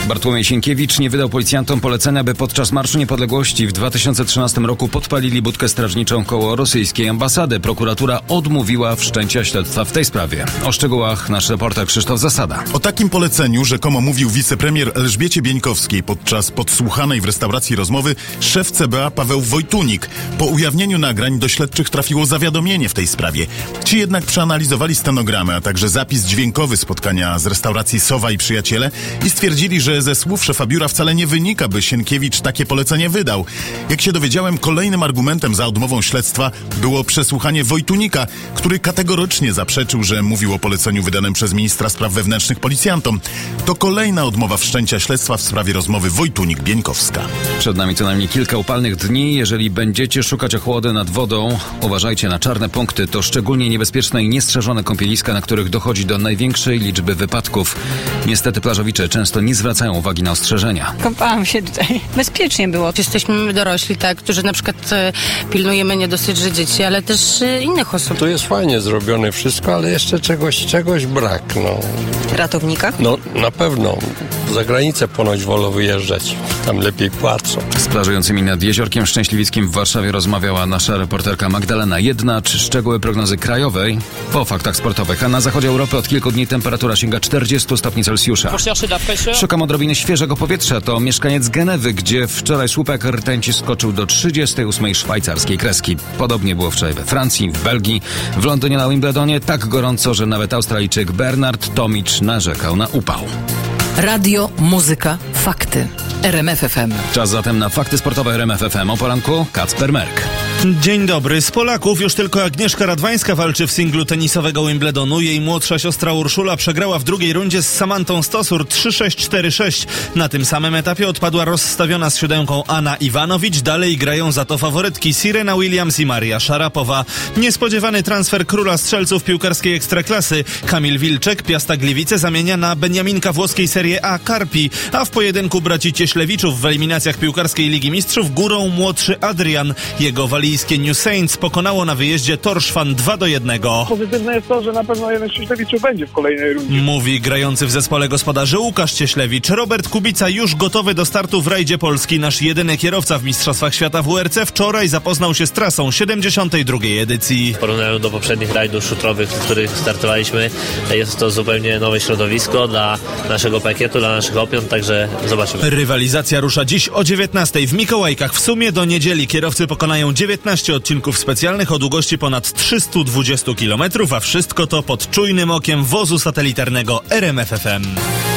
Bartłomiej Sienkiewicz nie wydał policjantom polecenia, by podczas Marszu Niepodległości w 2013 roku podpalili budkę strażniczą koło rosyjskiej ambasady. Prokuratura odmówiła wszczęcia śledztwa w tej sprawie. O szczegółach nasz reporter Krzysztof Zasada. O takim poleceniu rzekomo mówił wicepremier Elżbiecie Bieńkowskiej podczas podsłuchanej w restauracji rozmowy szef CBA Paweł Wojtunik. Po ujawnieniu nagrań do śledczych trafiło zawiadomienie w tej sprawie. Ci jednak przeanalizowali stenogramy, a także zapis dźwiękowy spotkania z restauracji Sowa i Przyjaciele i stwierdzili, że ze słów szefa biura wcale nie wynika, by Sienkiewicz takie polecenie wydał. Jak się dowiedziałem, kolejnym argumentem za odmową śledztwa było przesłuchanie Wojtunika, który kategorycznie zaprzeczył, że mówił o poleceniu wydanym przez ministra spraw wewnętrznych policjantom. To kolejna odmowa wszczęcia śledztwa w sprawie rozmowy Wojtunik-Bieńkowska. Przed nami co najmniej kilka upalnych dni. Jeżeli będziecie szukać ochłody nad wodą, uważajcie na czarne punkty. To szczególnie niebezpieczne i niestrzeżone kąpieliska, na których dochodzi do największej liczby wypadków. Niestety plażowicze często nie zwracają uwagi na ostrzeżenia. Kąpałam się tutaj. Bezpiecznie było. Jesteśmy dorośli, tak, którzy na przykład pilnujemy nie dosyć, że dzieci, ale też innych osób. Tu jest fajnie zrobione wszystko, ale jeszcze czegoś brak, no. Ratownika? No, na pewno. Za granicę ponoć wolą wyjeżdżać. Tam lepiej płacą. Z plażującymi nad Jeziorkiem Szczęśliwickim w Warszawie rozmawiała nasza reporterka Magdalena Jedna. Szczegóły prognozy krajowej po faktach sportowych. A na zachodzie Europy od kilku dni temperatura sięga 40 stopni Celsjusza. Szukam odrobiny świeżego powietrza. To mieszkaniec Genewy, gdzie wczoraj słupek rtęci skoczył do 38 szwajcarskiej kreski. Podobnie było wczoraj we Francji, w Belgii, w Londynie na Wimbledonie. Tak gorąco, że nawet Australijczyk Bernard Tomic narzekał na upał. Radio, muzyka, fakty. RMF FM. Czas zatem na fakty sportowe RMF FM. O poranku Kacper Merk. Dzień dobry. Z Polaków już tylko Agnieszka Radwańska walczy w singlu tenisowego Wimbledonu. Jej młodsza siostra Urszula przegrała w drugiej rundzie z Samantą Stosur 3-6, 4-6. Na tym samym etapie odpadła rozstawiona z siódemką Anna Iwanowicz. Dalej grają za to faworytki Serena Williams i Maria Szarapowa. Niespodziewany transfer króla strzelców piłkarskiej Ekstraklasy. Kamil Wilczek Piasta Gliwice zamienia na Beniaminka włoskiej Serie A Carpi, a w pojedynku braci Cieślewiczów w eliminacjach piłkarskiej Ligi Mistrzów górą młodszy Adrian. Jego walijskie New Saints pokonało na wyjeździe Torszfan 2-1. Pozytywne jest to, że na pewno jeden z Cieślewiczów będzie w kolejnej rundzie. Mówi grający w zespole gospodarzy Łukasz Cieślewicz. Robert Kubica już gotowy do startu w rajdzie Polski. Nasz jedyny kierowca w Mistrzostwach Świata WRC wczoraj zapoznał się z trasą 72. edycji. W porównaniu do poprzednich rajdów szutrowych, w których startowaliśmy, jest to zupełnie nowe środowisko dla naszego pakietu, dla naszych opion, także zobaczymy. Rywalizacja rusza dziś o 19:00 w Mikołajkach. W sumie do niedzieli kierowcy pokonają 19 odcinków specjalnych o długości ponad 320 km, a wszystko to pod czujnym okiem wozu satelitarnego RMF FM.